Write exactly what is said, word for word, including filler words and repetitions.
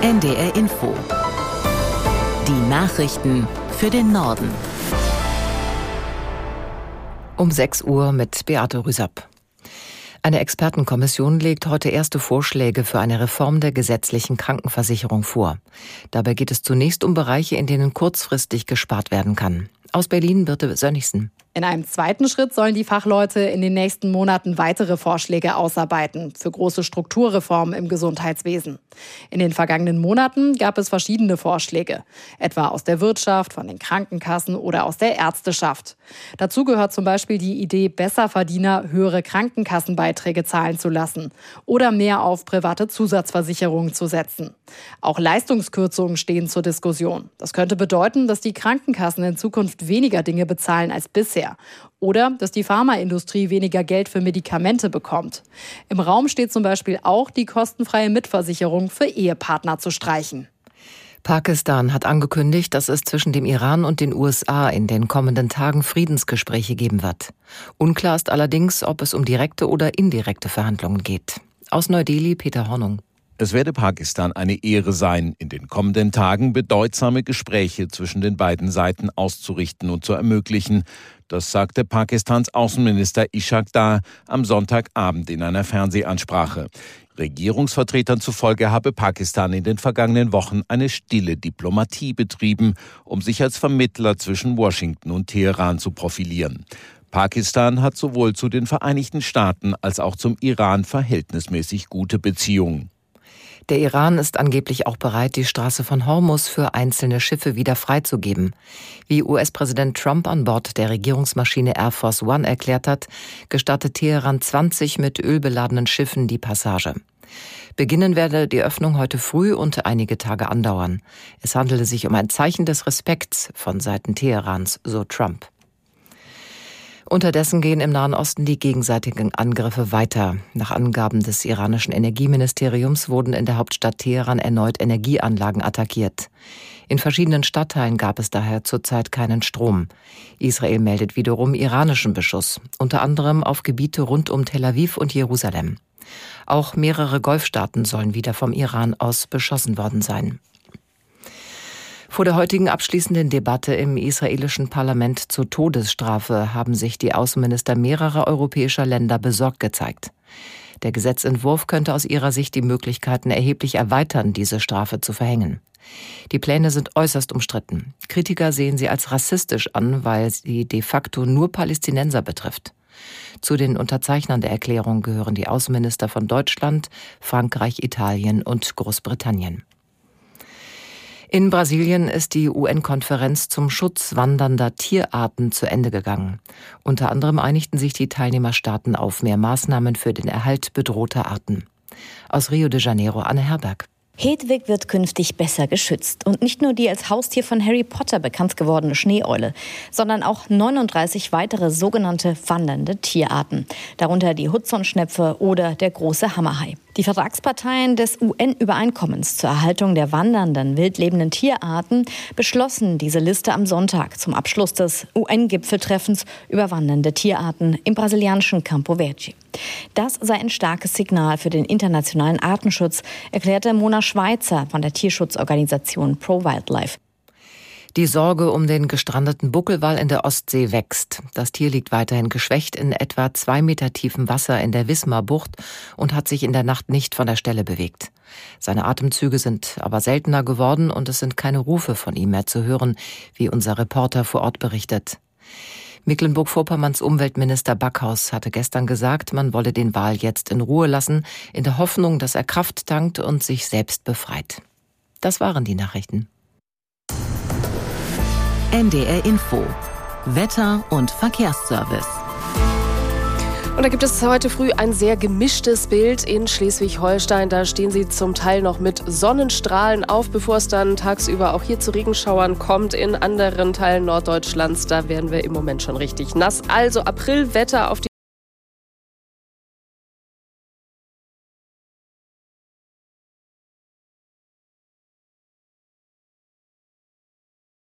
N D R Info. Die Nachrichten für den Norden. Um sechs Uhr mit Beate Rüsapp. Eine Expertenkommission legt heute erste Vorschläge für eine Reform der gesetzlichen Krankenversicherung vor. Dabei geht es zunächst um Bereiche, in denen kurzfristig gespart werden kann. Aus Berlin, Birte Sönnigsen. In einem zweiten Schritt sollen die Fachleute in den nächsten Monaten weitere Vorschläge ausarbeiten für große Strukturreformen im Gesundheitswesen. In den vergangenen Monaten gab es verschiedene Vorschläge, etwa aus der Wirtschaft, von den Krankenkassen oder aus der Ärzteschaft. Dazu gehört zum Beispiel die Idee, Besserverdiener höhere Krankenkassenbeiträge zahlen zu lassen oder mehr auf private Zusatzversicherungen zu setzen. Auch Leistungskürzungen stehen zur Diskussion. Das könnte bedeuten, dass die Krankenkassen in Zukunft weniger Dinge bezahlen als bisher. Oder dass die Pharmaindustrie weniger Geld für Medikamente bekommt. Im Raum steht zum Beispiel auch, die kostenfreie Mitversicherung für Ehepartner zu streichen. Pakistan hat angekündigt, dass es zwischen dem Iran und den U S A in den kommenden Tagen Friedensgespräche geben wird. Unklar ist allerdings, ob es um direkte oder indirekte Verhandlungen geht. Aus Neu-Delhi, Peter Hornung. Es werde Pakistan eine Ehre sein, in den kommenden Tagen bedeutsame Gespräche zwischen den beiden Seiten auszurichten und zu ermöglichen. Das sagte Pakistans Außenminister Ishaq Dar am Sonntagabend in einer Fernsehansprache. Regierungsvertretern zufolge habe Pakistan in den vergangenen Wochen eine stille Diplomatie betrieben, um sich als Vermittler zwischen Washington und Teheran zu profilieren. Pakistan hat sowohl zu den Vereinigten Staaten als auch zum Iran verhältnismäßig gute Beziehungen. Der Iran ist angeblich auch bereit, die Straße von Hormuz für einzelne Schiffe wieder freizugeben. Wie U S-Präsident Trump an Bord der Regierungsmaschine Air Force One erklärt hat, gestattet Teheran zwanzig mit Öl beladenen Schiffen die Passage. Beginnen werde die Öffnung heute früh und einige Tage andauern. Es handele sich um ein Zeichen des Respekts von Seiten Teherans, so Trump. Unterdessen gehen im Nahen Osten die gegenseitigen Angriffe weiter. Nach Angaben des iranischen Energieministeriums wurden in der Hauptstadt Teheran erneut Energieanlagen attackiert. In verschiedenen Stadtteilen gab es daher zurzeit keinen Strom. Israel meldet wiederum iranischen Beschuss, unter anderem auf Gebiete rund um Tel Aviv und Jerusalem. Auch mehrere Golfstaaten sollen wieder vom Iran aus beschossen worden sein. Vor der heutigen abschließenden Debatte im israelischen Parlament zur Todesstrafe haben sich die Außenminister mehrerer europäischer Länder besorgt gezeigt. Der Gesetzentwurf könnte aus ihrer Sicht die Möglichkeiten erheblich erweitern, diese Strafe zu verhängen. Die Pläne sind äußerst umstritten. Kritiker sehen sie als rassistisch an, weil sie de facto nur Palästinenser betrifft. Zu den Unterzeichnern der Erklärung gehören die Außenminister von Deutschland, Frankreich, Italien und Großbritannien. In Brasilien ist die U N-Konferenz zum Schutz wandernder Tierarten zu Ende gegangen. Unter anderem einigten sich die Teilnehmerstaaten auf mehr Maßnahmen für den Erhalt bedrohter Arten. Aus Rio de Janeiro, Anne Herberg. Hedwig wird künftig besser geschützt. Und nicht nur die als Haustier von Harry Potter bekannt gewordene Schneeeule, sondern auch neununddreißig weitere sogenannte wandernde Tierarten. Darunter die Hudsonschnepfe oder der große Hammerhai. Die Vertragsparteien des U N-Übereinkommens zur Erhaltung der wandernden, wildlebenden Tierarten beschlossen diese Liste am Sonntag zum Abschluss des U N-Gipfeltreffens über wandernde Tierarten im brasilianischen Campo Verde. Das sei ein starkes Signal für den internationalen Artenschutz, erklärte Mona Schweizer von der Tierschutzorganisation Pro Wildlife. Die Sorge um den gestrandeten Buckelwal in der Ostsee wächst. Das Tier liegt weiterhin geschwächt in etwa zwei Meter tiefem Wasser in der Wismar-Bucht und hat sich in der Nacht nicht von der Stelle bewegt. Seine Atemzüge sind aber seltener geworden und es sind keine Rufe von ihm mehr zu hören, wie unser Reporter vor Ort berichtet. Mecklenburg-Vorpommerns Umweltminister Backhaus hatte gestern gesagt, man wolle den Wal jetzt in Ruhe lassen, in der Hoffnung, dass er Kraft tankt und sich selbst befreit. Das waren die Nachrichten. N D R Info. Wetter- und Verkehrsservice. Und da gibt es heute früh ein sehr gemischtes Bild in Schleswig-Holstein. Da stehen sie zum Teil noch mit Sonnenstrahlen auf, bevor es dann tagsüber auch hier zu Regenschauern kommt. In anderen Teilen Norddeutschlands, da werden wir im Moment schon richtig nass. Also Aprilwetter auf die